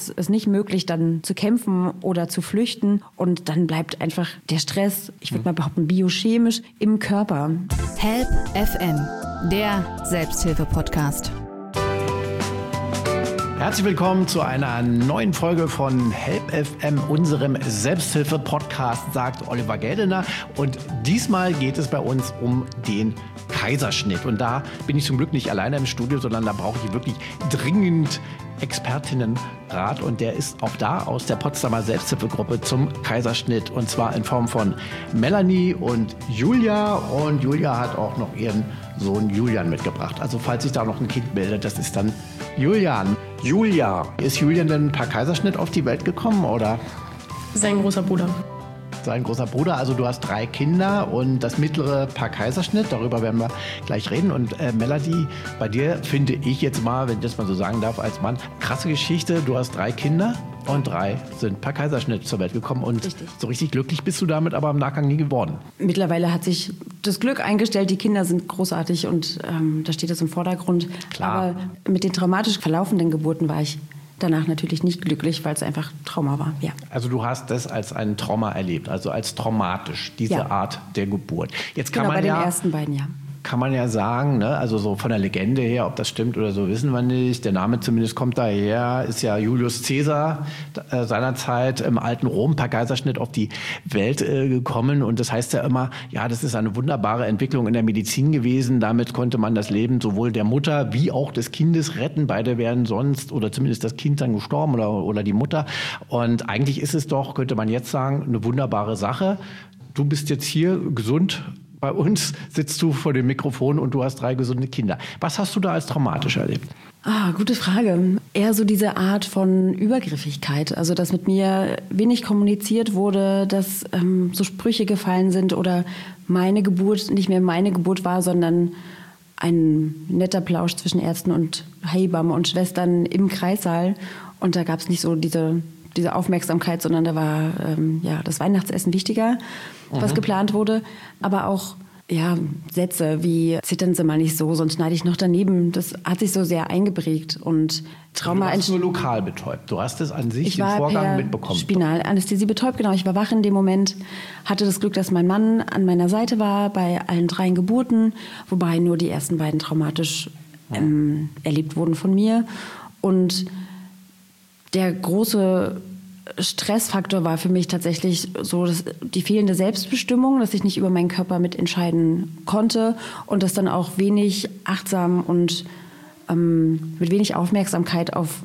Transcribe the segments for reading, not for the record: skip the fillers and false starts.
ist es nicht möglich, dann zu kämpfen oder zu flüchten. Und dann bleibt einfach der Stress, ich würde mal behaupten, biochemisch im Körper. Help FM, der Selbsthilfe-Podcast. Herzlich willkommen zu einer neuen Folge von Help FM, unserem Selbsthilfe-Podcast, sagt Oliver Geldener. Und diesmal geht es bei uns um den Kaiserschnitt. Und da bin ich zum Glück nicht alleine im Studio, sondern da brauche ich wirklich dringend Expertinnenrat. Und der ist auch da aus der Potsdamer Selbsthilfegruppe zum Kaiserschnitt. Und zwar in Form von Melanie und Julia. Und Julia hat auch noch ihren Sohn Julian mitgebracht. Also falls sich da noch ein Kind meldet, das ist dann Julian. Julia, ist Julian denn per Kaiserschnitt auf die Welt gekommen, oder? Sein großer Bruder. Sein großer Bruder, also du hast 3 Kinder und das mittlere per Kaiserschnitt, darüber werden wir gleich reden. Und Melanie, bei dir finde ich jetzt mal, wenn ich das mal so sagen darf, als Mann, krasse Geschichte, du hast 3 Kinder und 3 sind per Kaiserschnitt zur Welt gekommen und so richtig glücklich bist du damit aber im Nachgang nie geworden. Mittlerweile hat sich das Glück eingestellt, die Kinder sind großartig und da steht das im Vordergrund. Klar. Aber mit den traumatisch verlaufenden Geburten war ich danach natürlich nicht glücklich, weil es einfach Trauma war. Ja. Also du hast das als ein Trauma erlebt, also als traumatisch, diese Art der Geburt. Jetzt kann genau, man bei den ersten beiden, ja. Kann man ja sagen, ne? Also so von der Legende her, ob das stimmt oder so, wissen wir nicht. Der Name zumindest kommt daher, ist ja Julius Caesar seinerzeit im alten Rom per Kaiserschnitt auf die Welt gekommen. Und das heißt ja immer, ja, das ist eine wunderbare Entwicklung in der Medizin gewesen. Damit konnte man das Leben sowohl der Mutter wie auch des Kindes retten. Beide wären sonst oder zumindest das Kind dann gestorben oder die Mutter. Und eigentlich ist es doch, könnte man jetzt sagen, eine wunderbare Sache. Du bist jetzt hier gesund. Bei uns sitzt du vor dem Mikrofon und du hast 3 gesunde Kinder. Was hast du da als traumatisch erlebt? Gute Frage. Eher so diese Art von Übergriffigkeit. Also, dass mit mir wenig kommuniziert wurde, dass so Sprüche gefallen sind oder meine Geburt nicht mehr meine Geburt war, sondern ein netter Plausch zwischen Ärzten und Hebammen und Schwestern im Kreissaal. Und da gab es nicht so diese Aufmerksamkeit, sondern da war das Weihnachtsessen wichtiger, was geplant wurde. Aber auch Sätze wie zittern Sie mal nicht so, sonst schneide ich noch daneben. Das hat sich so sehr eingeprägt. Und Trauma. Du warst nur lokal betäubt. Du hast es an sich den Vorgang mitbekommen. Ich war Spinalanästhesie betäubt, genau. Ich war wach in dem Moment. Hatte das Glück, dass mein Mann an meiner Seite war bei allen 3 Geburten, wobei nur die ersten beiden traumatisch erlebt wurden von mir. Und der große Stressfaktor war für mich tatsächlich so die fehlende Selbstbestimmung, dass ich nicht über meinen Körper mitentscheiden konnte und das dann auch wenig achtsam und mit wenig Aufmerksamkeit auf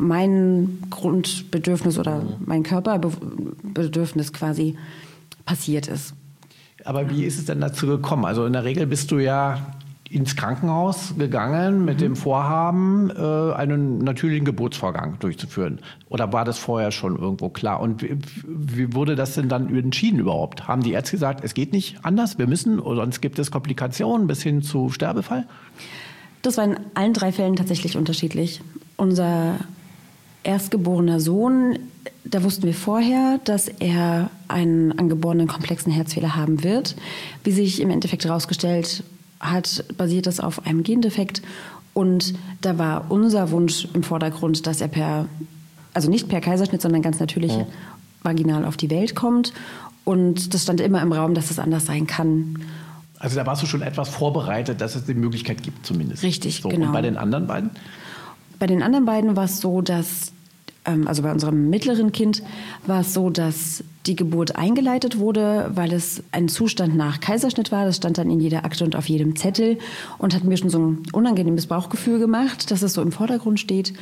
mein Grundbedürfnis oder mein Körperbedürfnis quasi passiert ist. Aber wie ist es denn dazu gekommen? Also in der Regel bist du ja ins Krankenhaus gegangen mit dem Vorhaben, einen natürlichen Geburtsvorgang durchzuführen. Oder war das vorher schon irgendwo klar? Und wie wurde das denn dann entschieden überhaupt? Haben die Ärzte gesagt, es geht nicht anders, wir müssen, oder sonst gibt es Komplikationen bis hin zu Sterbefall? Das war in allen 3 Fällen tatsächlich unterschiedlich. Unser erstgeborener Sohn, da wussten wir vorher, dass er einen angeborenen komplexen Herzfehler haben wird. Wie sich im Endeffekt herausgestellt hat, basiert das auf einem Gendefekt. Und da war unser Wunsch im Vordergrund, dass er nicht per Kaiserschnitt, sondern ganz natürlich vaginal auf die Welt kommt. Und das stand immer im Raum, dass es anders sein kann. Also da warst du schon etwas vorbereitet, dass es die Möglichkeit gibt zumindest. Richtig, so, genau. Und bei den anderen beiden? Bei den anderen beiden war es so, dass, also bei unserem mittleren Kind war es so, dass die Geburt eingeleitet wurde, weil es ein Zustand nach Kaiserschnitt war. Das stand dann in jeder Akte und auf jedem Zettel und hat mir schon so ein unangenehmes Bauchgefühl gemacht, dass es so im Vordergrund steht.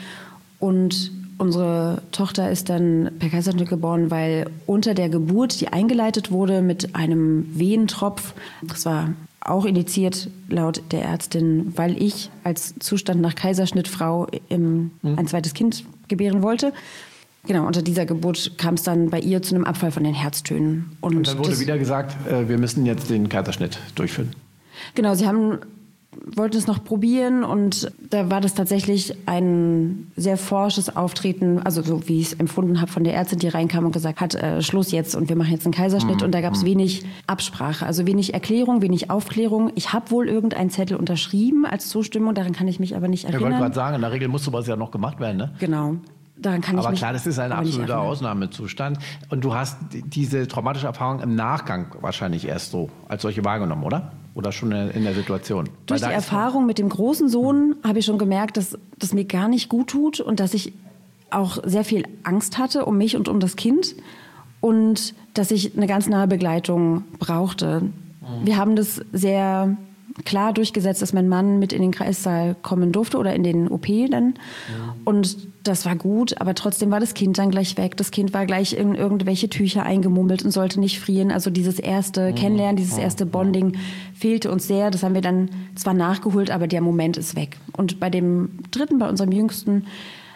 Und unsere Tochter ist dann per Kaiserschnitt geboren, weil unter der Geburt, die eingeleitet wurde mit einem Wehentropf, das war auch indiziert laut der Ärztin, weil ich als Zustand nach Kaiserschnittfrau ein zweites Kind gebären wollte. Genau, unter dieser Geburt kam es dann bei ihr zu einem Abfall von den Herztönen. Und dann wurde wieder gesagt, wir müssen jetzt den Kaiserschnitt durchführen. Genau, sie wollten es noch probieren und da war das tatsächlich ein sehr forsches Auftreten, also so wie ich es empfunden habe von der Ärztin, die reinkam und gesagt hat, Schluss jetzt und wir machen jetzt einen Kaiserschnitt. Und da gab es wenig Absprache, also wenig Erklärung, wenig Aufklärung. Ich habe wohl irgendeinen Zettel unterschrieben als Zustimmung, daran kann ich mich aber nicht erinnern. Ich wollte gerade sagen, in der Regel muss sowas ja noch gemacht werden, ne? Genau. daran kann ich aber mich klar, das ist ein aber nicht absoluter erinnern. Ausnahmezustand. Und du hast diese traumatische Erfahrung im Nachgang wahrscheinlich erst so als solche wahrgenommen, oder? Oder schon in der Situation? Durch Weil die da ist Erfahrung mit dem großen Sohn habe ich schon gemerkt, dass das mir gar nicht gut tut und dass ich auch sehr viel Angst hatte um mich und um das Kind und dass ich eine ganz nahe Begleitung brauchte. Wir haben das sehr klar durchgesetzt, dass mein Mann mit in den Kreissaal kommen durfte oder in den OP dann. Und das war gut, aber trotzdem war das Kind dann gleich weg. Das Kind war gleich in irgendwelche Tücher eingemummelt und sollte nicht frieren. Also dieses erste Kennenlernen, dieses erste Bonding fehlte uns sehr. Das haben wir dann zwar nachgeholt, aber der Moment ist weg. Und bei dem dritten, bei unserem Jüngsten,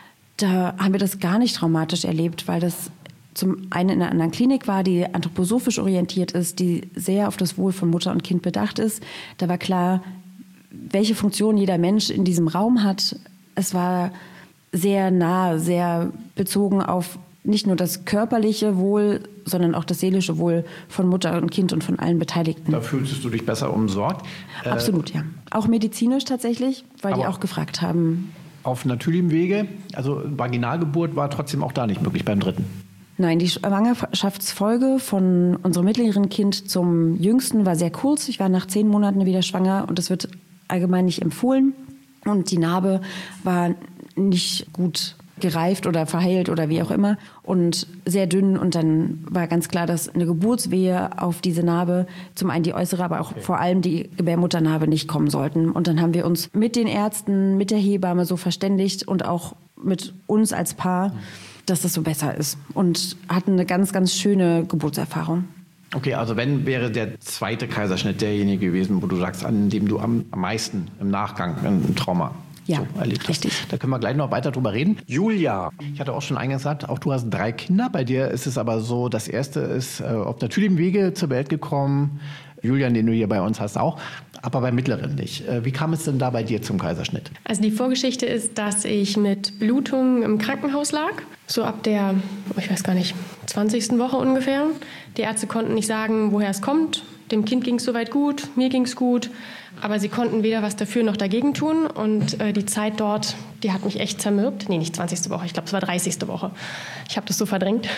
da haben wir das gar nicht traumatisch erlebt, weil das zum einen in einer anderen Klinik war, die anthroposophisch orientiert ist, die sehr auf das Wohl von Mutter und Kind bedacht ist. Da war klar, welche Funktion jeder Mensch in diesem Raum hat. Es war sehr nah, sehr bezogen auf nicht nur das körperliche Wohl, sondern auch das seelische Wohl von Mutter und Kind und von allen Beteiligten. Da fühlst du dich besser umsorgt. Absolut, ja. Auch medizinisch tatsächlich, weil die auch gefragt haben. Auf natürlichem Wege, also Vaginalgeburt war trotzdem auch da nicht möglich beim dritten. Nein, die Schwangerschaftsfolge von unserem mittleren Kind zum Jüngsten war sehr kurz. Ich war nach 10 Monaten wieder schwanger und das wird allgemein nicht empfohlen. Und die Narbe war nicht gut gereift oder verheilt oder wie auch immer und sehr dünn. Und dann war ganz klar, dass eine Geburtswehe auf diese Narbe, zum einen die äußere, aber auch vor allem die Gebärmutternarbe nicht kommen sollten. Und dann haben wir uns mit den Ärzten, mit der Hebamme so verständigt und auch mit uns als Paar, dass das so besser ist und hatten eine ganz, ganz schöne Geburtserfahrung. Okay, also wenn wäre der zweite Kaiserschnitt derjenige gewesen, wo du sagst, an dem du am meisten im Nachgang ein Trauma erlebt hast. Richtig. Da können wir gleich noch weiter drüber reden. Julia, ich hatte auch schon eingangs gesagt, auch du hast 3 Kinder. Bei dir ist es aber so, das erste ist auf natürlichem Wege zur Welt gekommen. Julian, den du hier bei uns hast, auch. Aber beim mittleren nicht. Wie kam es denn da bei dir zum Kaiserschnitt? Also die Vorgeschichte ist, dass ich mit Blutungen im Krankenhaus lag. So ab der, ich weiß gar nicht, 20. Woche ungefähr. Die Ärzte konnten nicht sagen, woher es kommt. Dem Kind ging es soweit gut, mir ging es gut. Aber sie konnten weder was dafür noch dagegen tun. Und die Zeit dort, die hat mich echt zermürbt. Nee, nicht 20. Woche, ich glaube, es war 30. Woche. Ich habe das so verdrängt.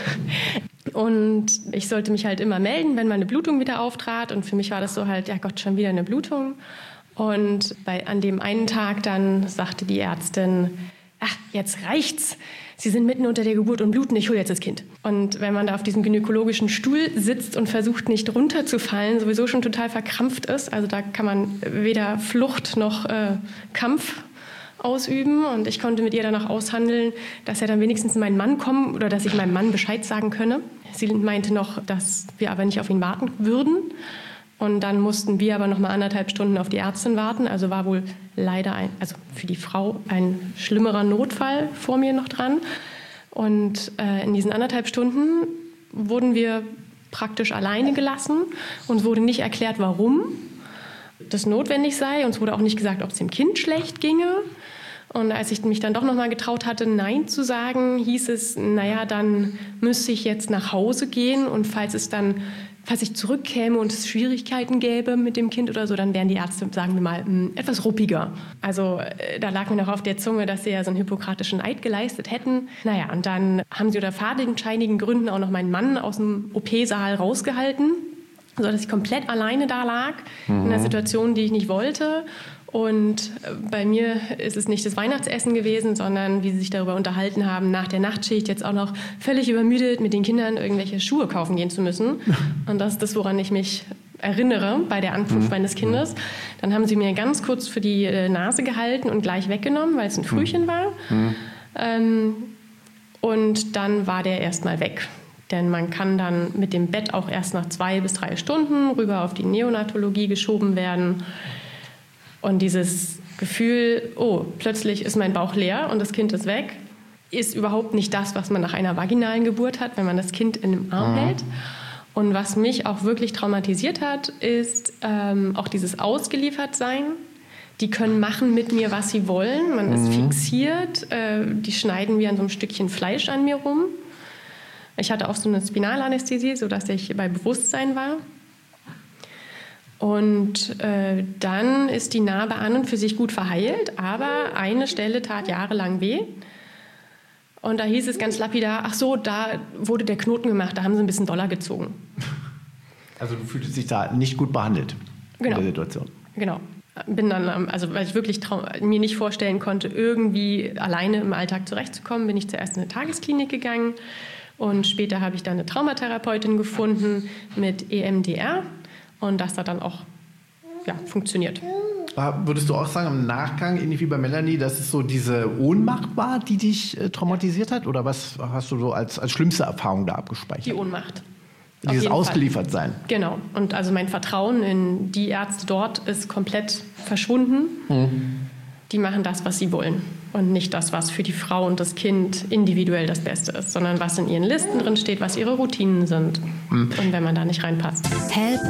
Und ich sollte mich halt immer melden, wenn meine Blutung wieder auftrat. Und für mich war das so halt, ja Gott, schon wieder eine Blutung. Und an dem einen Tag dann sagte die Ärztin, ach, jetzt reicht's. Sie sind mitten unter der Geburt und bluten, ich hole jetzt das Kind. Und wenn man da auf diesem gynäkologischen Stuhl sitzt und versucht, nicht runterzufallen, sowieso schon total verkrampft ist, also da kann man weder Flucht noch Kampf ausüben. Und ich konnte mit ihr dann auch aushandeln, dass er dann wenigstens mein Mann kommen oder dass ich meinem Mann Bescheid sagen könne. Sie meinte noch, dass wir aber nicht auf ihn warten würden. Und dann mussten wir aber noch mal 1,5 Stunden auf die Ärztin warten. Also war wohl leider also für die Frau ein schlimmerer Notfall vor mir noch dran. Und in diesen 1,5 Stunden wurden wir praktisch alleine gelassen. Uns wurde nicht erklärt, warum das notwendig sei. Uns wurde auch nicht gesagt, ob es dem Kind schlecht ginge. Und als ich mich dann doch noch mal getraut hatte, Nein zu sagen, hieß es, naja, dann müsste ich jetzt nach Hause gehen. Und falls ich zurückkäme und es Schwierigkeiten gäbe mit dem Kind oder so, dann wären die Ärzte, sagen wir mal, etwas ruppiger. Also da lag mir noch auf der Zunge, dass sie ja so einen hippokratischen Eid geleistet hätten. Naja, und dann haben sie unter fadenscheinigen Gründen auch noch meinen Mann aus dem OP-Saal rausgehalten, sodass ich komplett alleine da lag, in einer Situation, die ich nicht wollte. Und bei mir ist es nicht das Weihnachtsessen gewesen, sondern wie sie sich darüber unterhalten haben, nach der Nachtschicht jetzt auch noch völlig übermüdet mit den Kindern irgendwelche Schuhe kaufen gehen zu müssen. Und das ist das, woran ich mich erinnere bei der Ankunft meines Kindes. Dann haben sie mir ganz kurz für die Nase gehalten und gleich weggenommen, weil es ein Frühchen war. Und dann war der erstmal weg. Denn man kann dann mit dem Bett auch erst nach 2 bis 3 Stunden rüber auf die Neonatologie geschoben werden. Und dieses Gefühl, oh, plötzlich ist mein Bauch leer und das Kind ist weg, ist überhaupt nicht das, was man nach einer vaginalen Geburt hat, wenn man das Kind in dem Arm hält. Und was mich auch wirklich traumatisiert hat, ist auch dieses Ausgeliefertsein. Die können machen mit mir, was sie wollen. Man ist fixiert. Die schneiden wie an so einem Stückchen Fleisch an mir rum. Ich hatte auch so eine Spinalanästhesie, sodass ich bei Bewusstsein war. Und dann ist die Narbe an und für sich gut verheilt, aber eine Stelle tat jahrelang weh. Und da hieß es ganz lapidar, ach so, da wurde der Knoten gemacht, da haben sie ein bisschen Dollar gezogen. Also du fühltest dich da nicht gut behandelt in der Situation. Genau. Bin dann, also weil ich wirklich mir nicht vorstellen konnte, irgendwie alleine im Alltag zurechtzukommen, bin ich zuerst in eine Tagesklinik gegangen und später habe ich dann eine Traumatherapeutin gefunden mit EMDR und das hat dann auch funktioniert. Würdest du auch sagen, im Nachgang, ähnlich wie bei Melanie, dass es so diese Ohnmacht war, die dich traumatisiert hat? Oder was hast du so als schlimmste Erfahrung da abgespeichert? Die Ohnmacht. Dieses Ausgeliefertsein. Genau. Und also mein Vertrauen in die Ärzte dort ist komplett verschwunden. Die machen das, was sie wollen. Und nicht das, was für die Frau und das Kind individuell das Beste ist, sondern was in ihren Listen drin steht, was ihre Routinen sind. Und wenn man da nicht reinpasst. Help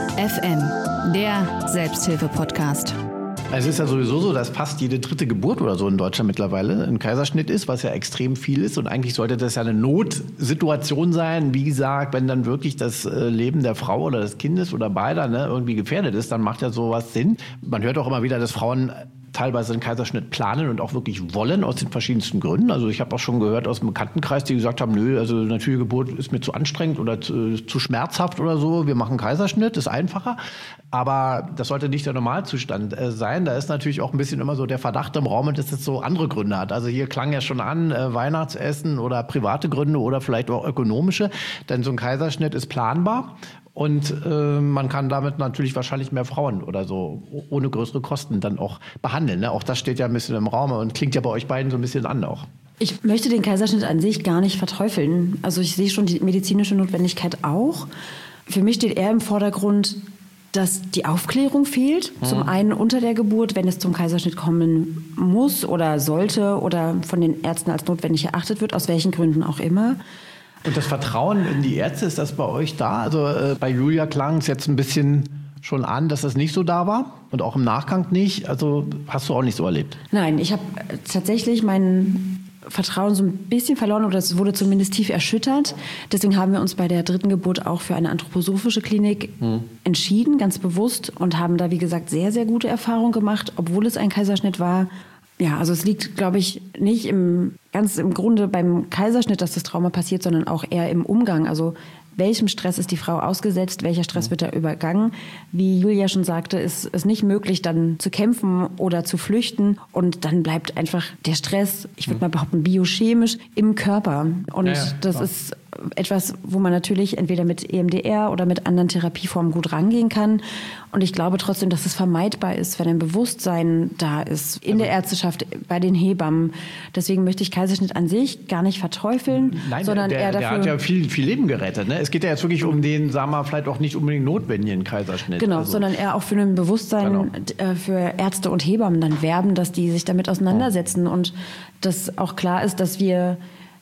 FM, der Selbsthilfe-Podcast. Es ist ja sowieso so, dass fast jede dritte Geburt oder so in Deutschland mittlerweile ein Kaiserschnitt ist, was ja extrem viel ist. Und eigentlich sollte das ja eine Notsituation sein. Wie gesagt, wenn dann wirklich das Leben der Frau oder des Kindes oder beider irgendwie gefährdet ist, dann macht ja sowas Sinn. Man hört auch immer wieder, dass Frauen teilweise einen Kaiserschnitt planen und auch wirklich wollen, aus den verschiedensten Gründen. Also ich habe auch schon gehört aus dem Bekanntenkreis, die gesagt haben, nö, also natürliche Geburt ist mir zu anstrengend oder zu schmerzhaft oder so. Wir machen Kaiserschnitt, ist einfacher. Aber das sollte nicht der Normalzustand sein. Da ist natürlich auch ein bisschen immer so der Verdacht im Raum, dass es so andere Gründe hat. Also hier klang ja schon an, Weihnachtsessen oder private Gründe oder vielleicht auch ökonomische. Denn so ein Kaiserschnitt ist planbar. Und man kann damit natürlich wahrscheinlich mehr Frauen oder so ohne größere Kosten dann auch behandeln. Ne? Auch das steht ja ein bisschen im Raum und klingt ja bei euch beiden so ein bisschen an auch. Ich möchte den Kaiserschnitt an sich gar nicht verteufeln. Also ich sehe schon die medizinische Notwendigkeit auch. Für mich steht eher im Vordergrund, dass die Aufklärung fehlt. Zum einen unter der Geburt, wenn es zum Kaiserschnitt kommen muss oder sollte oder von den Ärzten als notwendig erachtet wird, aus welchen Gründen auch immer. Und das Vertrauen in die Ärzte, ist das bei euch da? Also bei Julia klang es jetzt ein bisschen schon an, dass das nicht so da war und auch im Nachgang nicht. Also hast du auch nicht so erlebt? Nein, ich habe tatsächlich mein Vertrauen so ein bisschen verloren oder es wurde zumindest tief erschüttert. Deswegen haben wir uns bei der dritten Geburt auch für eine anthroposophische Klinik entschieden, ganz bewusst, und haben da, wie gesagt, sehr, sehr gute Erfahrungen gemacht, obwohl es ein Kaiserschnitt war. Ja, also es liegt, glaube ich, nicht ganz im Grunde beim Kaiserschnitt, dass das Trauma passiert, sondern auch eher im Umgang. Also welchem Stress ist die Frau ausgesetzt, welcher Stress wird da übergangen. Wie Julia schon sagte, ist es nicht möglich, dann zu kämpfen oder zu flüchten. Und dann bleibt einfach der Stress, ich würde mal behaupten, biochemisch im Körper. Und das ist etwas, wo man natürlich entweder mit EMDR oder mit anderen Therapieformen gut rangehen kann. Und ich glaube trotzdem, dass es vermeidbar ist, wenn ein Bewusstsein da ist in der Ärzteschaft, bei den Hebammen. Deswegen möchte ich Kaiserschnitt an sich gar nicht verteufeln, sondern eher dafür... Der hat ja viel Leben gerettet. Ne? Es geht ja jetzt wirklich um den, sagen wir, vielleicht auch nicht unbedingt notwendigen Kaiserschnitt. Genau, sondern eher auch für ein Bewusstsein für Ärzte und Hebammen dann werben, dass die sich damit auseinandersetzen und dass auch klar ist, dass wir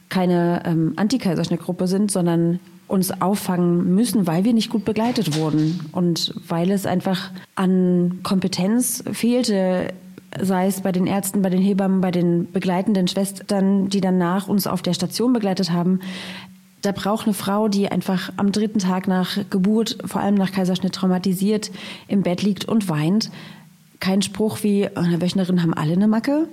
keine Anti-Kaiserschnittgruppe sind, sondern uns auffangen müssen, weil wir nicht gut begleitet wurden und weil es einfach an Kompetenz fehlte, sei es bei den Ärzten, bei den Hebammen, bei den begleitenden Schwestern, die dann nach uns auf der Station begleitet haben. Da braucht eine Frau, die einfach am 3. Tag nach Geburt, vor allem nach Kaiserschnitt, traumatisiert im Bett liegt und weint. Kein Spruch wie, eine Wöchnerin haben alle eine Macke,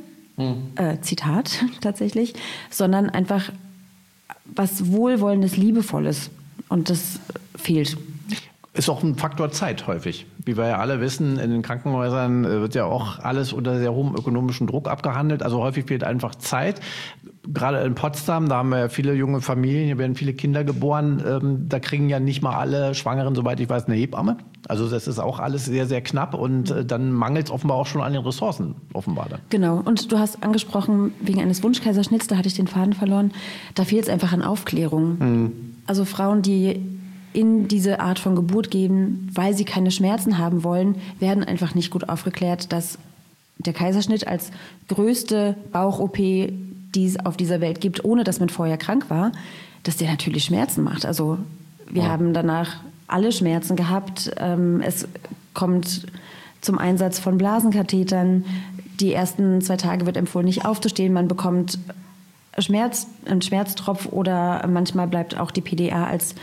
Zitat tatsächlich, sondern einfach was Wohlwollendes, Liebevolles. Und das fehlt. Ist auch ein Faktor Zeit häufig. Wie wir ja alle wissen, in den Krankenhäusern wird ja auch alles unter sehr hohem ökonomischen Druck abgehandelt. Also häufig fehlt einfach Zeit. Gerade in Potsdam, da haben wir ja viele junge Familien, hier werden viele Kinder geboren. Da kriegen ja nicht mal alle Schwangeren, soweit ich weiß, eine Hebamme. Also das ist auch alles sehr, sehr knapp. Und dann mangelt es offenbar auch schon an den Ressourcen, offenbar dann. Genau. Und du hast angesprochen, wegen eines Wunschkaiserschnitts, da hatte ich den Faden verloren, da fehlt es einfach an Aufklärung. Also Frauen, die in diese Art von Geburt gehen, weil sie keine Schmerzen haben wollen, werden einfach nicht gut aufgeklärt, dass der Kaiserschnitt als größte Bauch-OP, die es auf dieser Welt gibt, ohne dass man vorher krank war, dass der natürlich Schmerzen macht. Also wir haben danach alle Schmerzen gehabt. Es kommt zum Einsatz von Blasenkathetern. Die ersten 2 Tage wird empfohlen, nicht aufzustehen. Man bekommt einen Schmerztropf oder manchmal bleibt auch die PDA als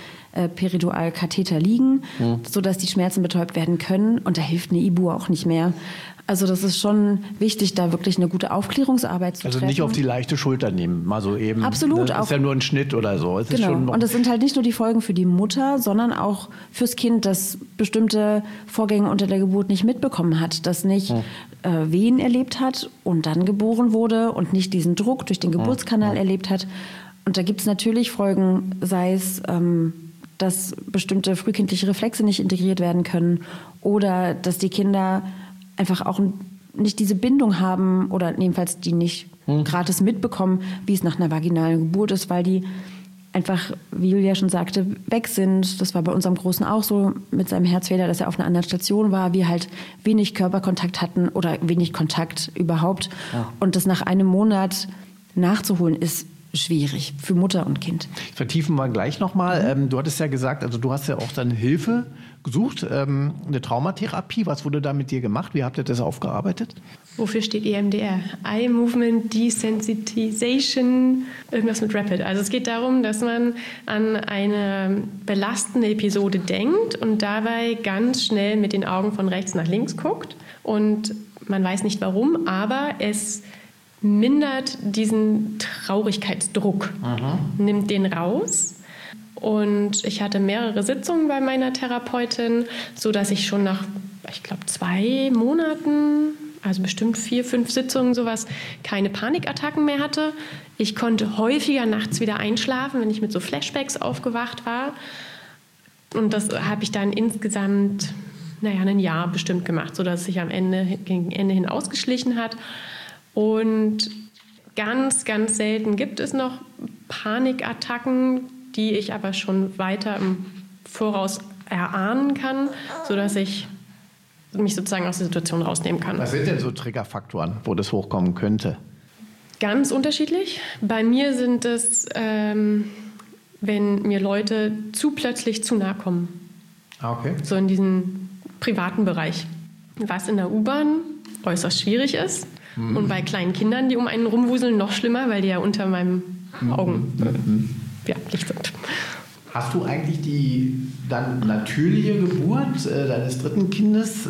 Peridualkatheter liegen, sodass die Schmerzen betäubt werden können. Und da hilft eine Ibu auch nicht mehr. Also das ist schon wichtig, da wirklich eine gute Aufklärungsarbeit zu treffen. Also nicht auf die leichte Schulter nehmen, mal so eben. Absolut. Das ist ja nur ein Schnitt oder so. Es ist genau. schon Und es sind halt nicht nur die Folgen für die Mutter, sondern auch fürs Kind, das bestimmte Vorgänge unter der Geburt nicht mitbekommen hat, das nicht Wehen erlebt hat und dann geboren wurde und nicht diesen Druck durch den Geburtskanal erlebt hat. Und da gibt es natürlich Folgen, sei es, dass bestimmte frühkindliche Reflexe nicht integriert werden können oder dass die Kinder einfach auch nicht diese Bindung haben oder jedenfalls die nicht gratis mitbekommen, wie es nach einer vaginalen Geburt ist, weil die einfach, wie Julia schon sagte, weg sind. Das war bei unserem Großen auch so mit seinem Herzfehler, dass er auf einer anderen Station war, wir halt wenig Körperkontakt hatten oder wenig Kontakt überhaupt. Ja. Und das nach einem Monat nachzuholen ist schwierig für Mutter und Kind. Vertiefen wir gleich nochmal. Du hattest ja gesagt, also du hast ja auch dann Hilfe gesucht, eine Traumatherapie. Was wurde da mit dir gemacht? Wie habt ihr das aufgearbeitet? Wofür steht EMDR? Eye Movement Desensitization, irgendwas mit Rapid. Also es geht darum, dass man an eine belastende Episode denkt und dabei ganz schnell mit den Augen von rechts nach links guckt. Und man weiß nicht warum, aber es mindert diesen Traurigkeitsdruck, nimmt den raus. Und ich hatte mehrere Sitzungen bei meiner Therapeutin, sodass ich schon nach, ich glaube, 2 Monaten, also bestimmt 4, 5 Sitzungen sowas, keine Panikattacken mehr hatte. Ich konnte häufiger nachts wieder einschlafen, wenn ich mit so Flashbacks aufgewacht war. Und das habe ich dann insgesamt, ein Jahr bestimmt gemacht, sodass es sich gegen Ende hin ausgeschlichen hat. Und ganz, ganz selten gibt es noch Panikattacken, die ich aber schon weiter im Voraus erahnen kann, sodass ich mich sozusagen aus der Situation rausnehmen kann. Was sind denn so Triggerfaktoren, wo das hochkommen könnte? Ganz unterschiedlich. Bei mir sind es, wenn mir Leute zu plötzlich zu nahe kommen. Okay. So in diesem privaten Bereich. Was in der U-Bahn äußerst schwierig ist. Und bei kleinen Kindern, die um einen rumwuseln, noch schlimmer, weil die ja unter meinen Augen Licht sind. Hast du eigentlich die dann natürliche Geburt deines 3. Kindes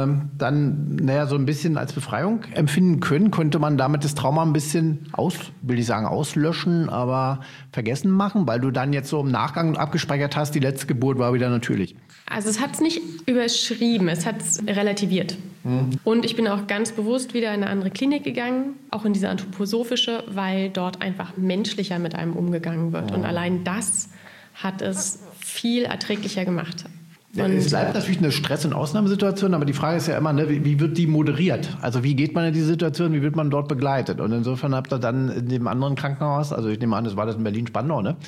dann so ein bisschen als Befreiung empfinden können? Könnte man damit das Trauma ein bisschen auslöschen, aber vergessen machen, weil du dann jetzt so im Nachgang abgespeichert hast, die letzte Geburt war wieder natürlich? Also es hat es nicht überschrieben, es hat es relativiert. Und ich bin auch ganz bewusst wieder in eine andere Klinik gegangen, auch in diese anthroposophische, weil dort einfach menschlicher mit einem umgegangen wird. Und allein das hat es viel erträglicher gemacht. Ja, es bleibt natürlich eine Stress- und Ausnahmesituation, aber die Frage ist ja immer, wie wird die moderiert? Also wie geht man in diese Situation, wie wird man dort begleitet? Und insofern habt ihr dann in dem anderen Krankenhaus, also ich nehme an, das war das in Berlin-Spandau, ne?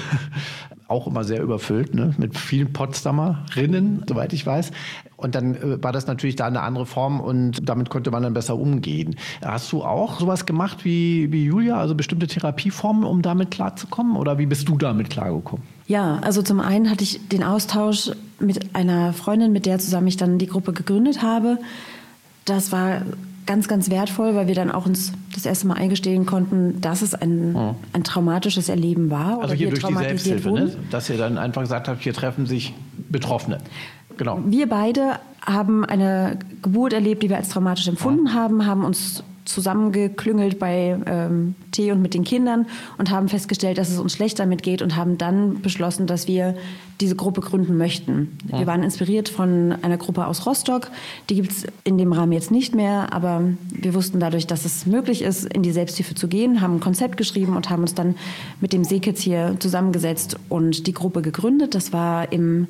Auch immer sehr überfüllt, ne? Mit vielen Potsdamerinnen, soweit ich weiß. Und dann war das natürlich da eine andere Form und damit konnte man dann besser umgehen. Hast du auch sowas gemacht wie Julia, also bestimmte Therapieformen, um damit klarzukommen? Oder wie bist du damit klargekommen? Ja, also zum einen hatte ich den Austausch mit einer Freundin, mit der zusammen ich dann die Gruppe gegründet habe. Das war ganz, ganz wertvoll, weil wir dann auch uns das erste Mal eingestehen konnten, dass es ein traumatisches Erleben war. Also hier durch die Selbsthilfe, ne? Dass ihr dann einfach gesagt habt, hier treffen sich Betroffene. Genau. Wir beide haben eine Geburt erlebt, die wir als traumatisch empfunden haben uns zusammengeklüngelt bei Tee und mit den Kindern und haben festgestellt, dass es uns schlecht damit geht und haben dann beschlossen, dass wir diese Gruppe gründen möchten. Ja. Wir waren inspiriert von einer Gruppe aus Rostock. Die gibt es in dem Rahmen jetzt nicht mehr, aber wir wussten dadurch, dass es möglich ist, in die Selbsthilfe zu gehen, haben ein Konzept geschrieben und haben uns dann mit dem Seekitz hier zusammengesetzt und die Gruppe gegründet. Das war im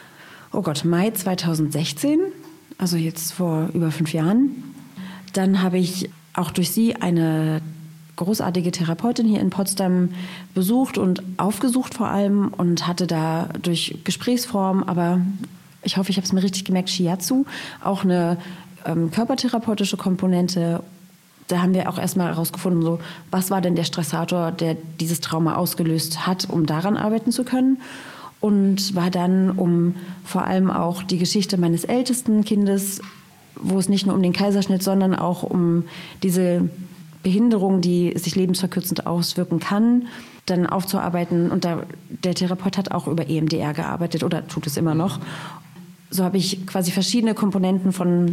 Mai 2016, also jetzt vor über 5 Jahren. Dann habe ich auch durch sie eine großartige Therapeutin hier in Potsdam besucht und aufgesucht vor allem und hatte da durch Gesprächsform, aber ich hoffe, ich habe es mir richtig gemerkt, Shiatsu, auch eine körpertherapeutische Komponente. Da haben wir auch erstmal herausgefunden, so, was war denn der Stressator, der dieses Trauma ausgelöst hat, um daran arbeiten zu können. Und war dann, um vor allem auch die Geschichte meines ältesten Kindes, wo es nicht nur um den Kaiserschnitt, sondern auch um diese Behinderung, die sich lebensverkürzend auswirken kann, dann aufzuarbeiten. Und der Therapeut hat auch über EMDR gearbeitet oder tut es immer noch. So habe ich quasi verschiedene Komponenten von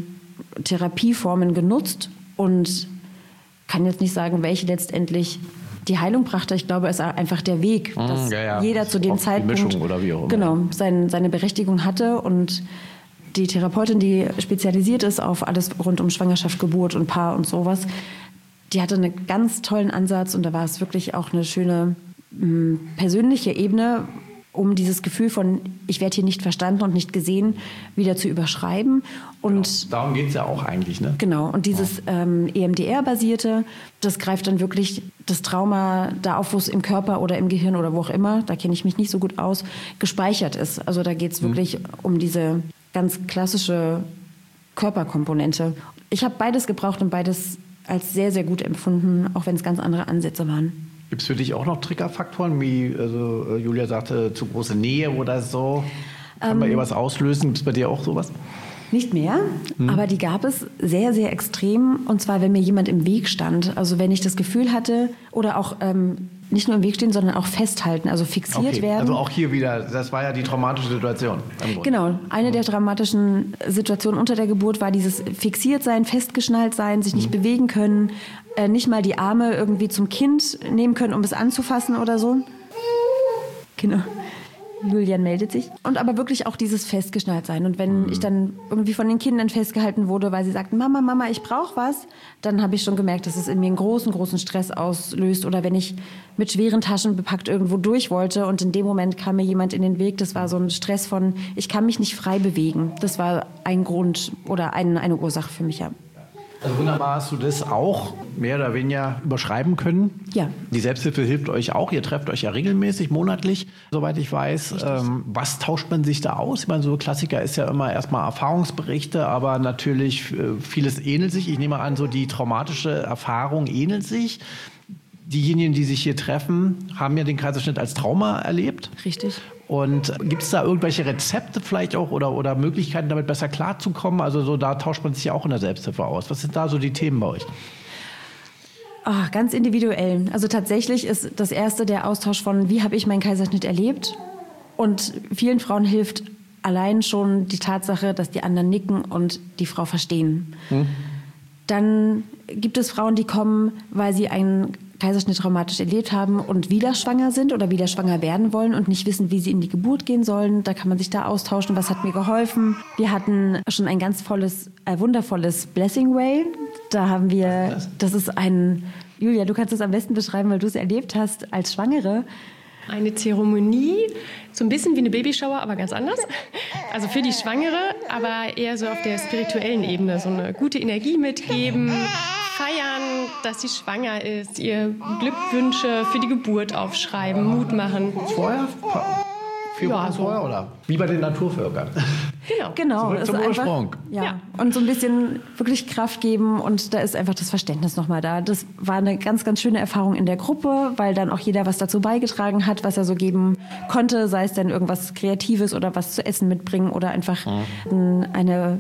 Therapieformen genutzt und kann jetzt nicht sagen, welche letztendlich die Heilung brachte. Ich glaube, es ist einfach der Weg, dass jeder zu dem Zeitpunkt die Mischung oder wie auch immer. Genau, seine Berechtigung hatte. Und die Therapeutin, die spezialisiert ist auf alles rund um Schwangerschaft, Geburt und Paar und sowas, die hatte einen ganz tollen Ansatz und da war es wirklich auch eine schöne persönliche Ebene, um dieses Gefühl von, ich werde hier nicht verstanden und nicht gesehen, wieder zu überschreiben. Und genau. Darum geht es ja auch eigentlich, ne? Genau. Und dieses EMDR-basierte, das greift dann wirklich das Trauma da auf, wo es im Körper oder im Gehirn oder wo auch immer, da kenne ich mich nicht so gut aus, gespeichert ist. Also da geht es wirklich um diese ganz klassische Körperkomponente. Ich habe beides gebraucht und beides als sehr, sehr gut empfunden, auch wenn es ganz andere Ansätze waren. Gibt es für dich auch noch Triggerfaktoren, wie also Julia sagte, zu große Nähe oder so? Kann man was auslösen? Gibt es bei dir auch sowas? Nicht mehr, aber die gab es sehr, sehr extrem. Und zwar, wenn mir jemand im Weg stand. Also wenn ich das Gefühl hatte oder auch nicht nur im Weg stehen, sondern auch festhalten, also fixiert werden. Also auch hier wieder, das war ja die traumatische Situation. Genau, eine der dramatischen Situationen unter der Geburt war dieses fixiert sein, festgeschnallt sein, sich nicht bewegen können, nicht mal die Arme irgendwie zum Kind nehmen können, um es anzufassen oder so. Genau. Julian meldet sich. Und aber wirklich auch dieses festgeschnallt sein. Und wenn ich dann irgendwie von den Kindern festgehalten wurde, weil sie sagten, Mama, ich brauche was, dann habe ich schon gemerkt, dass es in mir einen großen, großen Stress auslöst. Oder wenn ich mit schweren Taschen bepackt irgendwo durch wollte und in dem Moment kam mir jemand in den Weg, das war so ein Stress von, ich kann mich nicht frei bewegen. Das war ein Grund oder eine Ursache für mich, ja. Also wunderbar hast du das auch mehr oder weniger überschreiben können. Ja. Die Selbsthilfe hilft euch auch. Ihr trefft euch ja regelmäßig, monatlich, soweit ich weiß. Was tauscht man sich da aus? Ich meine, so Klassiker ist ja immer erstmal Erfahrungsberichte, aber natürlich vieles ähnelt sich. Ich nehme an, so die traumatische Erfahrung ähnelt sich. Diejenigen, die sich hier treffen, haben ja den Kaiserschnitt als Trauma erlebt. Richtig. Und gibt es da irgendwelche Rezepte vielleicht auch oder Möglichkeiten, damit besser klarzukommen? Also so, da tauscht man sich ja auch in der Selbsthilfe aus. Was sind da so die Themen bei euch? Ganz individuell. Also tatsächlich ist das erste der Austausch von, wie habe ich meinen Kaiserschnitt erlebt? Und vielen Frauen hilft allein schon die Tatsache, dass die anderen nicken und die Frau verstehen. Dann gibt es Frauen, die kommen, weil sie einen Kaiserschnitt traumatisch erlebt haben und wieder schwanger sind oder wieder schwanger werden wollen und nicht wissen, wie sie in die Geburt gehen sollen. Da kann man sich da austauschen, was hat mir geholfen. Wir hatten schon ein ganz wundervolles Blessing Way. Da haben wir, das ist Julia, du kannst es am besten beschreiben, weil du es erlebt hast als Schwangere. Eine Zeremonie, so ein bisschen wie eine Babyshower, aber ganz anders. Also für die Schwangere, aber eher so auf der spirituellen Ebene. So eine gute Energie mitgeben, feiern, dass sie schwanger ist, ihr Glückwünsche für die Geburt aufschreiben, Mut machen. Vorher? 4 Wochen vorher, oder? Wie bei den Naturvölkern. Genau. Zurück zum Ursprung. Ja. Und so ein bisschen wirklich Kraft geben und da ist einfach das Verständnis nochmal da. Das war eine ganz, ganz schöne Erfahrung in der Gruppe, weil dann auch jeder was dazu beigetragen hat, was er so geben konnte, sei es dann irgendwas Kreatives oder was zu essen mitbringen oder einfach eine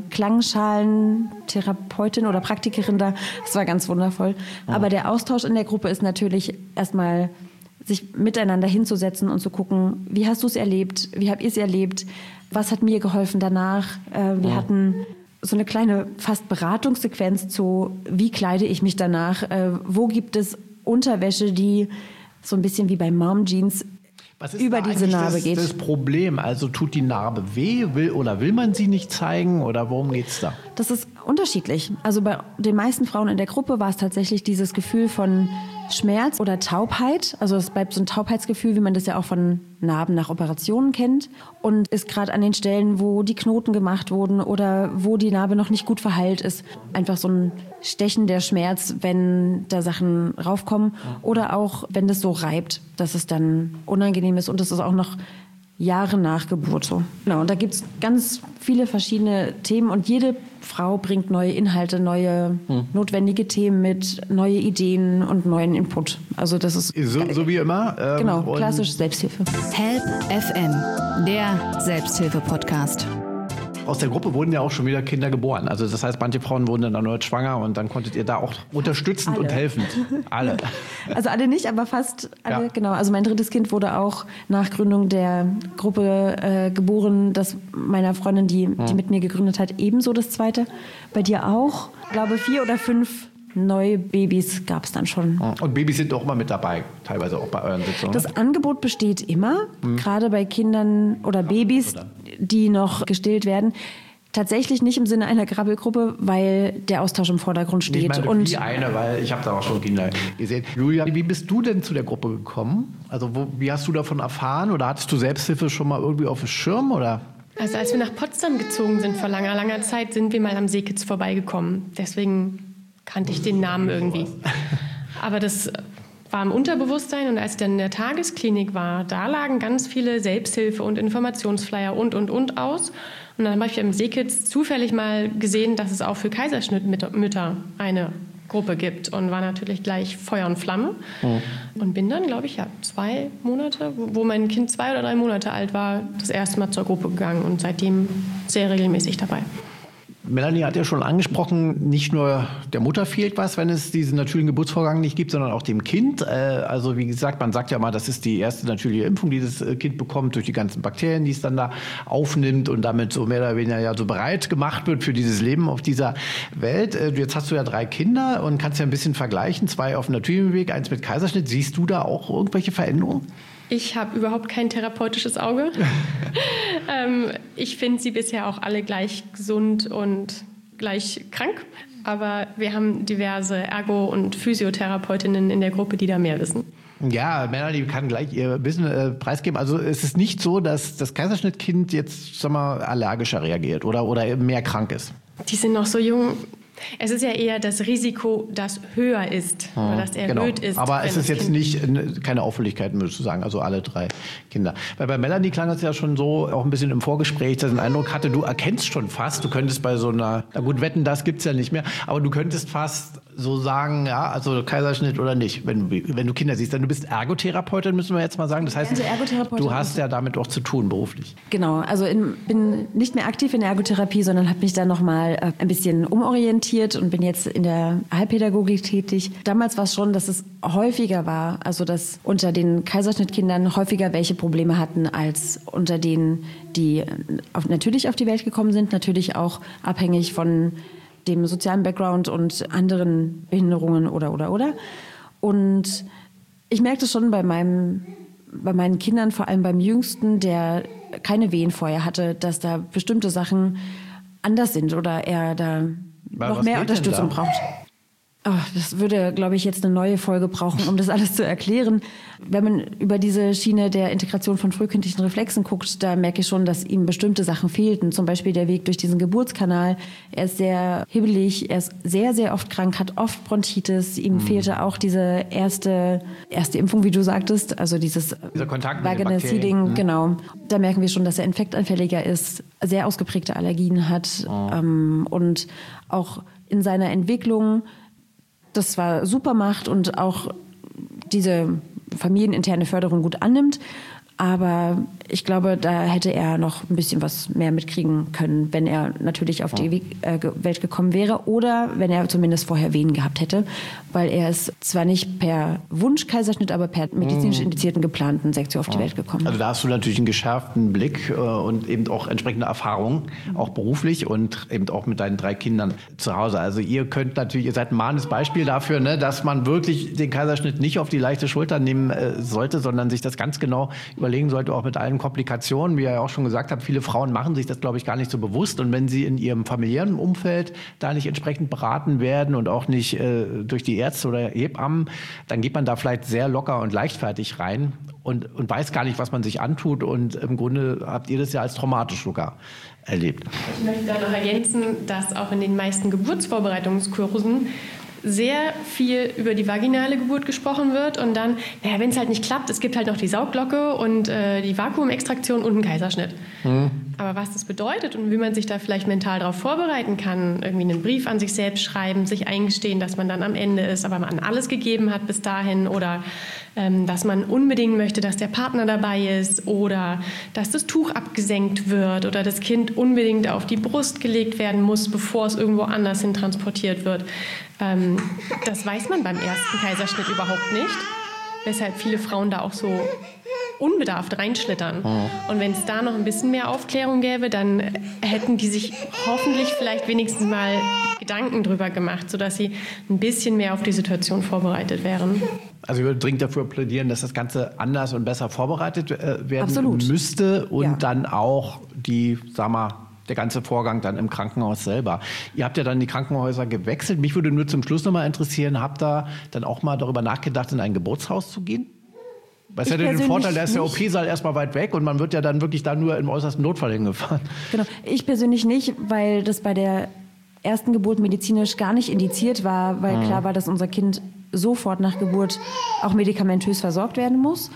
Klangschalentherapeutin oder Praktikerin da. Das war ganz wundervoll. Aber der Austausch in der Gruppe ist natürlich erstmal sich miteinander hinzusetzen und zu gucken, wie hast du es erlebt, wie habt ihr es erlebt, was hat mir geholfen danach. Wir hatten so eine kleine fast Beratungssequenz zu, wie kleide ich mich danach, wo gibt es Unterwäsche, die so ein bisschen wie bei Mom Jeans über diese Narbe geht. Was ist das Problem? Also tut die Narbe weh, will man sie nicht zeigen oder worum geht es da? Das ist unterschiedlich. Also bei den meisten Frauen in der Gruppe war es tatsächlich dieses Gefühl von Schmerz oder Taubheit. Also es bleibt so ein Taubheitsgefühl, wie man das ja auch von Narben nach Operationen kennt. Und ist gerade an den Stellen, wo die Knoten gemacht wurden oder wo die Narbe noch nicht gut verheilt ist, einfach so ein Stechen der Schmerz, wenn da Sachen raufkommen. Oder auch, wenn das so reibt, dass es dann unangenehm ist. Und das ist auch noch Jahre nach Geburt so. Genau, und da gibt es ganz viele verschiedene Themen und jede Frau bringt neue Inhalte, neue notwendige Themen mit, neue Ideen und neuen Input. Also das ist so wie immer. Genau, klassisch Selbsthilfe. Help FM, der Selbsthilfe-Podcast. aus der Gruppe wurden ja auch schon wieder Kinder geboren. Also das heißt, manche Frauen wurden dann erneut schwanger und dann konntet ihr da auch unterstützend und helfend. Alle. Also alle nicht, aber fast alle, ja. Genau. Also mein drittes Kind wurde auch nach Gründung der Gruppe geboren, das meiner Freundin, die mit mir gegründet hat, ebenso das zweite. Bei dir auch? Ich glaube 4 oder 5 neue Babys gab es dann schon. Und Babys sind auch immer mit dabei, teilweise auch bei euren Sitzungen. Das Angebot besteht immer, gerade bei Kindern oder Babys, die noch gestillt werden. Tatsächlich nicht im Sinne einer Krabbelgruppe, weil der Austausch im Vordergrund steht. Ich meine, wie eine, weil ich habe da auch schon Kinder gesehen. Julia, wie bist du denn zu der Gruppe gekommen? Also wie hast du davon erfahren? Oder hattest du Selbsthilfe schon mal irgendwie auf dem Schirm? Oder? Also als wir nach Potsdam gezogen sind vor langer, langer Zeit, sind wir mal am Seekitz vorbeigekommen. Deswegen kannte ich den Namen irgendwie. Aber das war im Unterbewusstsein und als ich dann in der Tagesklinik war, da lagen ganz viele Selbsthilfe- und Informationsflyer und aus. Und dann habe ich im Seekitz zufällig mal gesehen, dass es auch für Kaiserschnittmütter eine Gruppe gibt und war natürlich gleich Feuer und Flamme. Und bin dann, glaube ich, 2 Monate, wo mein Kind 2 oder 3 Monate alt war, das erste Mal zur Gruppe gegangen und seitdem sehr regelmäßig dabei. Melanie hat ja schon angesprochen, nicht nur der Mutter fehlt was, wenn es diesen natürlichen Geburtsvorgang nicht gibt, sondern auch dem Kind. Also wie gesagt, man sagt ja mal, das ist die erste natürliche Impfung, die das Kind bekommt durch die ganzen Bakterien, die es dann da aufnimmt und damit so mehr oder weniger ja so bereit gemacht wird für dieses Leben auf dieser Welt. Jetzt hast du ja 3 Kinder und kannst ja ein bisschen vergleichen, 2 auf dem natürlichen Weg, 1 mit Kaiserschnitt. Siehst du da auch irgendwelche Veränderungen? Ich habe überhaupt kein therapeutisches Auge. Ich finde sie bisher auch alle gleich gesund und gleich krank. Aber wir haben diverse Ergo- und Physiotherapeutinnen in der Gruppe, die da mehr wissen. Ja, Melanie kann gleich ihr Wissen preisgeben. Also es ist nicht so, dass das Kaiserschnittkind jetzt, sag mal, allergischer reagiert oder mehr krank ist. Die sind noch so jung. Es ist ja eher das Risiko, das höher ist oder das erhöht ist. Aber es ist jetzt keine Auffälligkeiten, würdest du sagen, also alle 3 Kinder. Weil bei Melanie klang es ja schon so, auch ein bisschen im Vorgespräch, dass ich den Eindruck hatte, du erkennst schon fast, du könntest bei so einer, na gut, wetten, das gibt's ja nicht mehr, aber du könntest fast so sagen, ja, also Kaiserschnitt oder nicht, wenn du Kinder siehst. Denn du bist Ergotherapeutin, müssen wir jetzt mal sagen. Das heißt, du hast ja damit auch zu tun beruflich. Genau, also bin nicht mehr aktiv in der Ergotherapie, sondern habe mich dann nochmal ein bisschen umorientiert und bin jetzt in der Heilpädagogik tätig. Damals war es schon, dass es häufiger war, also dass unter den Kaiserschnittkindern häufiger welche Probleme hatten als unter denen, die natürlich auf die Welt gekommen sind, natürlich auch abhängig von dem sozialen Background und anderen Behinderungen oder. Und ich merkte schon bei meinen Kindern, vor allem beim Jüngsten, der keine Wehen vorher hatte, dass da bestimmte Sachen anders sind oder er da noch mehr Unterstützung braucht. Oh, das würde, glaube ich, jetzt eine neue Folge brauchen, um das alles zu erklären. Wenn man über diese Schiene der Integration von frühkindlichen Reflexen guckt, da merke ich schon, dass ihm bestimmte Sachen fehlten. Zum Beispiel der Weg durch diesen Geburtskanal. Er ist sehr hibbelig, er ist sehr, sehr oft krank, hat oft Bronchitis. Ihm fehlte auch diese erste Impfung, wie du sagtest, also dieser Kontakt mit Vaginal Seeding. Genau. Da merken wir schon, dass er infektanfälliger ist, sehr ausgeprägte Allergien hat und auch in seiner Entwicklung das zwar super macht und auch diese familieninterne Förderung gut annimmt, aber ich glaube, da hätte er noch ein bisschen was mehr mitkriegen können, wenn er natürlich auf die Welt gekommen wäre oder wenn er zumindest vorher Wehen gehabt hätte, weil er ist zwar nicht per Wunschkaiserschnitt, aber per medizinisch indizierten geplanten Sektion auf die Welt gekommen. Also da hast du natürlich einen geschärften Blick und eben auch entsprechende Erfahrung, auch beruflich und eben auch mit deinen 3 Kindern zu Hause. Also ihr seid ein mahnendes Beispiel dafür, ne, dass man wirklich den Kaiserschnitt nicht auf die leichte Schulter nehmen sollte, sondern sich das ganz genau überlegen sollte, auch mit allen Komplikationen. Wie ihr ja auch schon gesagt habt, viele Frauen machen sich das, glaube ich, gar nicht so bewusst. Und wenn sie in ihrem familiären Umfeld da nicht entsprechend beraten werden und auch nicht durch die Ärzte oder Hebammen, dann geht man da vielleicht sehr locker und leichtfertig rein und weiß gar nicht, was man sich antut. Und im Grunde habt ihr das ja als traumatisch sogar erlebt. Ich möchte da noch ergänzen, dass auch in den meisten Geburtsvorbereitungskursen sehr viel über die vaginale Geburt gesprochen wird und dann, wenn es halt nicht klappt, es gibt halt noch die Saugglocke und die Vakuumextraktion und einen Kaiserschnitt. Aber was das bedeutet und wie man sich da vielleicht mental darauf vorbereiten kann, irgendwie einen Brief an sich selbst schreiben, sich eingestehen, dass man dann am Ende ist, aber man alles gegeben hat bis dahin oder dass man unbedingt möchte, dass der Partner dabei ist oder dass das Tuch abgesenkt wird oder das Kind unbedingt auf die Brust gelegt werden muss, bevor es irgendwo anders hin transportiert wird. Das weiß man beim ersten Kaiserschnitt überhaupt nicht, weshalb viele Frauen da auch so unbedarft reinschlittern. Und wenn es da noch ein bisschen mehr Aufklärung gäbe, dann hätten die sich hoffentlich vielleicht wenigstens mal Gedanken drüber gemacht, sodass sie ein bisschen mehr auf die Situation vorbereitet wären. Also ich würde dringend dafür plädieren, dass das Ganze anders und besser vorbereitet werden Absolut. müsste und dann auch der ganze Vorgang dann im Krankenhaus selber. Ihr habt ja dann die Krankenhäuser gewechselt. Mich würde nur zum Schluss nochmal interessieren, habt ihr dann auch mal darüber nachgedacht, in ein Geburtshaus zu gehen? Was hätte den Vorteil, da ist der OP-Saal erstmal weit weg und man wird ja dann wirklich da nur im äußersten Notfall hingefahren. Genau, ich persönlich nicht, weil das bei der ersten Geburt medizinisch gar nicht indiziert war, weil klar war, dass unser Kind sofort nach Geburt auch medikamentös versorgt werden muss.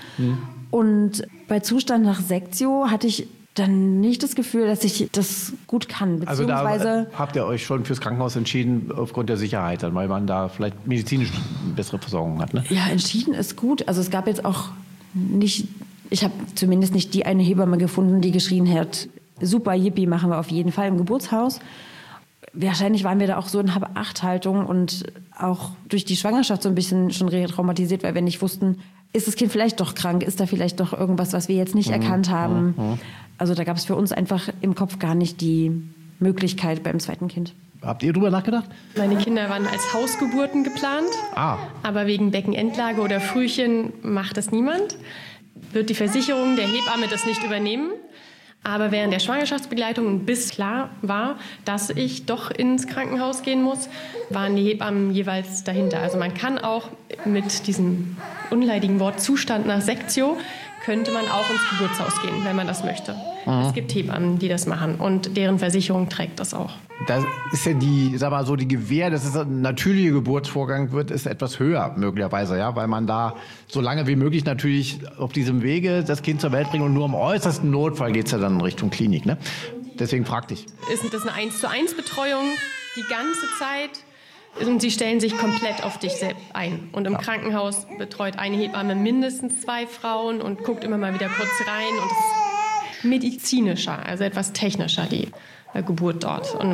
Und bei Zustand nach Sektio hatte ich dann nicht das Gefühl, dass ich das gut kann. Also da habt ihr euch schon fürs Krankenhaus entschieden, aufgrund der Sicherheit, dann, weil man da vielleicht medizinisch eine bessere Versorgung hat, ne? Ja, entschieden ist gut. Also es gab jetzt auch nicht, ich habe zumindest nicht die eine Hebamme gefunden, die geschrien hat, super, yippie, machen wir auf jeden Fall im Geburtshaus. Wahrscheinlich waren wir da auch so in Hab-Acht-Haltung und auch durch die Schwangerschaft so ein bisschen schon traumatisiert, weil wir nicht wussten, ist das Kind vielleicht doch krank, ist da vielleicht doch irgendwas, was wir jetzt nicht erkannt haben. Also da gab es für uns einfach im Kopf gar nicht die Möglichkeit beim zweiten Kind. Habt ihr drüber nachgedacht? Meine Kinder waren als Hausgeburten geplant, aber wegen Beckenendlage oder Frühchen macht das niemand. Wird die Versicherung der Hebamme das nicht übernehmen. Aber während der Schwangerschaftsbegleitung, bis klar war, dass ich doch ins Krankenhaus gehen muss, waren die Hebammen jeweils dahinter. Also man kann auch mit diesem unleidigen Wort Zustand nach Sektio, könnte man auch ins Geburtshaus gehen, wenn man das möchte. Es gibt Hebammen, die das machen und deren Versicherung trägt das auch. Das ist ja die Gewähr, dass es ein natürlicher Geburtsvorgang wird, ist etwas höher möglicherweise, ja, weil man da so lange wie möglich natürlich auf diesem Wege das Kind zur Welt bringt und nur im äußersten Notfall geht es ja dann in Richtung Klinik, ne? Deswegen fragte ich. Ist das eine 1:1 Betreuung die ganze Zeit? Und sie stellen sich komplett auf dich selbst ein. Und im Krankenhaus betreut eine Hebamme mindestens 2 Frauen und guckt immer mal wieder kurz rein. Und es ist medizinischer, also etwas technischer, die Geburt dort. Und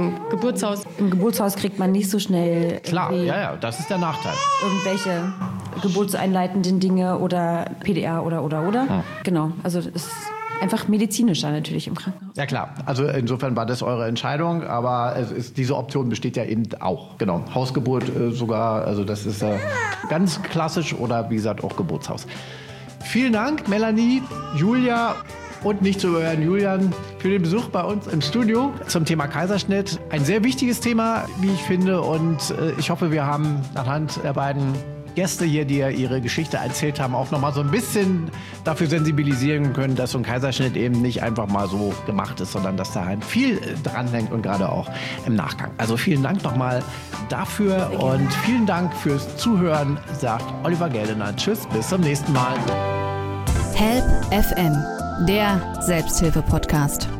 im Geburtshaus kriegt man nicht so schnell. Klar, ja, das ist der Nachteil. Irgendwelche geburtseinleitenden Dinge oder PDA oder. Genau, also es ist einfach medizinischer natürlich im Krankenhaus. Ja klar, also insofern war das eure Entscheidung, aber diese Option besteht ja eben auch. Genau, Hausgeburt sogar, also das ist ganz klassisch oder wie gesagt auch Geburtshaus. Vielen Dank, Melanie, Julia und nicht zu überhören Julian, für den Besuch bei uns im Studio zum Thema Kaiserschnitt. Ein sehr wichtiges Thema, wie ich finde, und ich hoffe, wir haben anhand der beiden Gäste hier, die ja ihre Geschichte erzählt haben, auch noch mal so ein bisschen dafür sensibilisieren können, dass so ein Kaiserschnitt eben nicht einfach mal so gemacht ist, sondern dass da halt viel dranhängt und gerade auch im Nachgang. Also vielen Dank nochmal dafür und vielen Dank fürs Zuhören, sagt Oliver Geldener. Tschüss, bis zum nächsten Mal. Help FM, der Selbsthilfe-Podcast.